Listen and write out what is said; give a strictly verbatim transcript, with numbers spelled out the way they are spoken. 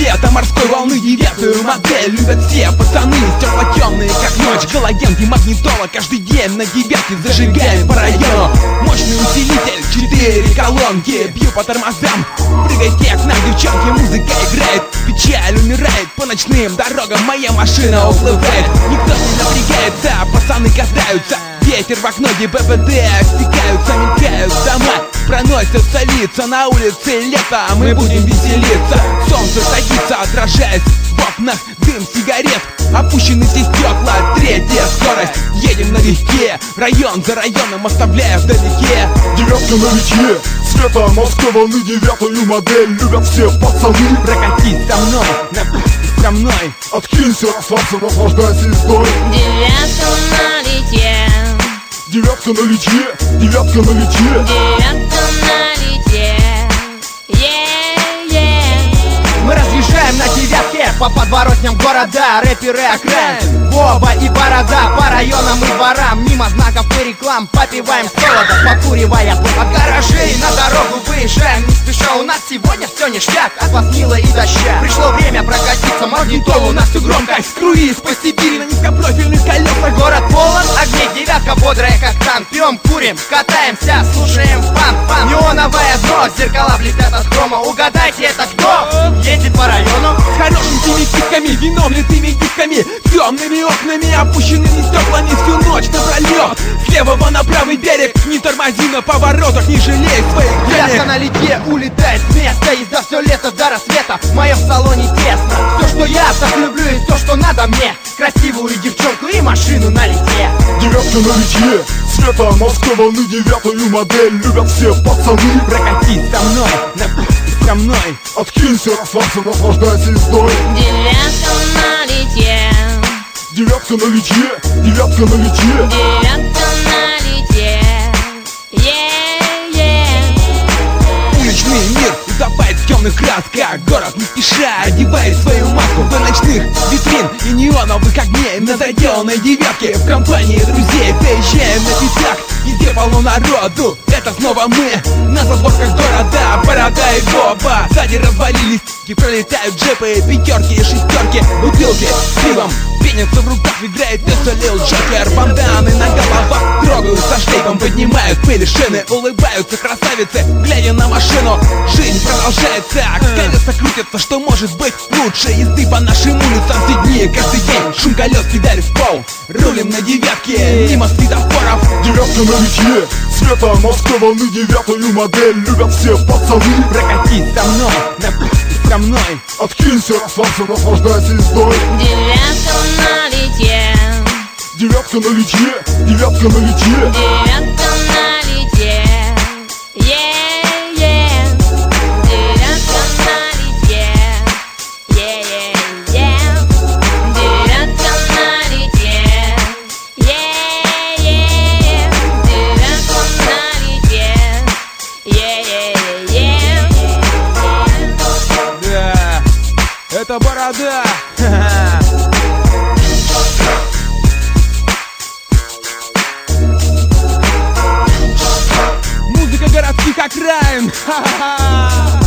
лета морской волны девятую модель любят все пацаны, стекло-темные как ночь. Галогенки, магнитола, каждый день на девятке зажигаем по району. Мощный усилитель, четыре колонки, бью по тормозам, прыгайте к нам, девчонки, музыка играет. Печаль умирает по ночным дорогам, моя машина уплывает. Никто не напрягается, пацаны катаются. Ветер в окно, ГИБДД стекаются, мелькают дома, проносятся лица, на улице лето, мы будем веселиться. Солнце садится, отражаясь в окнах, дым сигарет, опущены все стекла, третья скорость. Едем налегке, район за районом, оставляя вдалеке. Девятка на литье, цвета морской волны, девятую модель любят все пацаны. Прокатись со мной, на... со мной. Откинься, расслабься, наслаждайся ездой. Девятка на литье, девятка на литье, девятка на литье, девятка на литье, е-е. Мы разъезжаем на девятке по подворотням города, рэперы окраин, Боба и Борода, по районам и дворам, мимо знаков и реклам, попиваем солода, покуривая дым от гаражей. На дорогу выезжаем не спеша, у нас сегодня все ништяк, от вас мило и доща. Пришло время прокатиться, магнитолу, у нас все громко. Круиз по Сибири на низкопрофильных колесах. Город полон огней, девятка бодрая как танк. Пьем, курим, катаемся, слушаем фан-фан. Неоновое дно, зеркала блестят от хрома. Угадайте, это кто едет по району? С хорошенькими китками, вином литыми гибками, темными окнами, опущенными стеклами всю ночь напролет. С левого на правый берег, не тормози на поворотах, не жалей своих Девятка денег. на литье улетает с места, езда все лето до рассвета, в моем салоне тесно. Все, что я так люблю и то, что надо мне, красивую девчонку и машину на литье. девятка на литье, цвета морской волны, девятую модель любят все пацаны. Прокатись со мной, на... со мной. Откинься, расслабься, наслаждайся ездой. Девятка на литье, девятка на литье, девятка на литье, девятка на литье, е-е. Уличный мир утопает в темных красках. Город не спеша одевает свою маску до ночных витрин и неоновых огней. На заделанной девятке в компании друзей доезжаем на пятак, везде полно народу. Это снова мы на задворках города, Борода и Боба. Сзади развалились и пролетают джипы, пятерки и шестерки, бутылки с пивом пенятся в руках, играет песо Лил Джокер. Банданы на головах трогают, со шлейфом поднимают пыль, шины, улыбаются красавицы, глядя на машину. Жизнь продолжается, колеса крутятся, что может быть лучше езды по нашим улицам все дни, каждый день. Шум колес, педаль в пол, рулим на девятке, мимо светофоров. девятка на литье, цвета морской волны, девятую модель любят все пацаны. Прокатись со мной, на... со мной. Откинься, расслабься, наслаждайся ездой. Девятка на литье, девятка на литье, девятка на литье, девятка на литье, е-е. Девятка на литье, е-е-е. Девятка на литье, е-е-е. Девятка на литье, е-е-е. Да, это Борода. Музыка городских окраин. Ха-ха-ха.